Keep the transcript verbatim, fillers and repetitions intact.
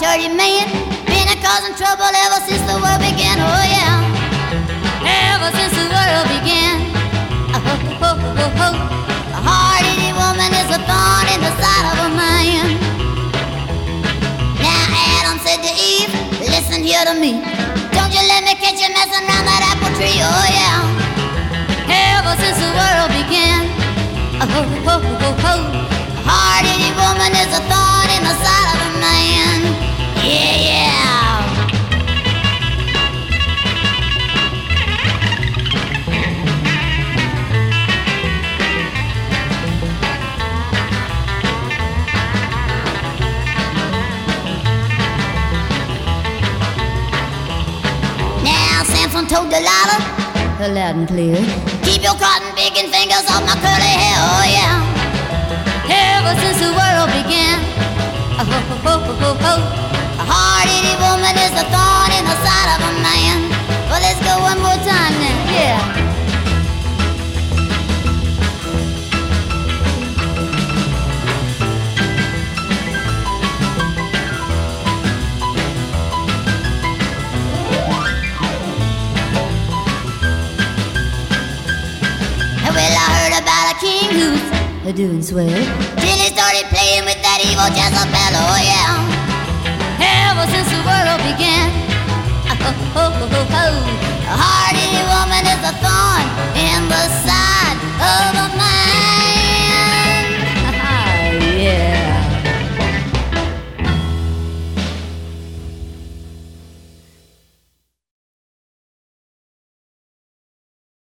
dirty man, been a causing trouble ever since the world began. Oh yeah, ever since the world began. Oh, oh, oh, oh, oh. A hard-headed woman is a thorn in the side of a man. Now Adam said to Eve, listen here to me. Don't you let me catch you messing around that apple tree. Oh yeah, ever since the world began. Oh, oh, oh, oh, oh. A hard-headed woman is a thorn in the side of a man. Yeah, yeah. Now Samson told Delilah, loud and clear, keep your cotton picking fingers off my curly hair. Oh yeah, ever since the world began. Oh, oh, oh, oh, oh, oh. A hard-headed woman is a thorn in the side of a man. Well, let's go one more time now. Yeah. Well, I heard about a king who's doing swell till he started playing with that evil Jezebel. Oh yeah, ever since the world began. Oh, oh, oh, oh, oh. A hard-headed woman is a thorn